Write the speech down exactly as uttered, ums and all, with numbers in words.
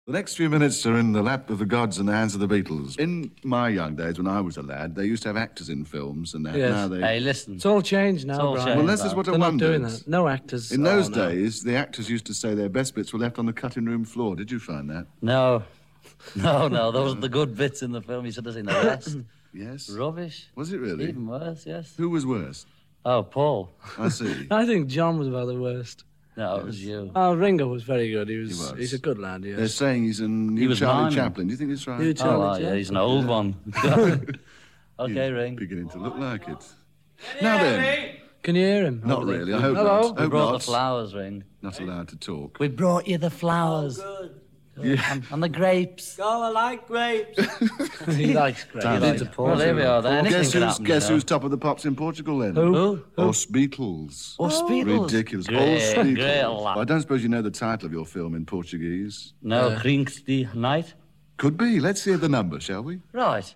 The next few minutes are in the lap of the gods and the hands of the Beatles. In my young days, when I was a lad, they used to have actors in films, and that. Yes. Now they... Hey, listen. It's all changed now, It's all Brian. changed. Well, this is what I They're not wondered. doing that. No actors. In those Oh, no. days, the actors used to say their best bits were left on the cutting room floor. Did you find that? No. No, no, those are the good bits in the film. You should have seen the rest. Yes. Rubbish. Was it really? Even worse, yes. Who was worse? Oh, Paul. I see. I think John was about the worst. No, it was you. Oh, Ringo was very good. He was. He was. He's a good lad. Yes. They're saying he's a new He was Charlie miming. Chaplin. Do you think it's right? New Oh, Charlie wow, yeah, Chaplin. he's an old one. Okay, He's Ring. beginning to look like it. Now then. Can you hear him? Not really. I hope Hello? not. We Hope brought not. the flowers, Ring. Not allowed to talk. We brought you the flowers. Good. Yeah. And, and the grapes. Go, I like grapes. He likes great. Time He likes to it. Well, here we are then. Anything Guess can who's, happen, guess you know. who's top of the pops in Portugal then? Who? Os Beatles. Os Beatles? Ridiculous. Great, Os Beatles. great lad. Well, I don't suppose you know the title of your film in Portuguese. No, Yeah. Krinks die Night. Could be. Let's hear the number, shall we? Right.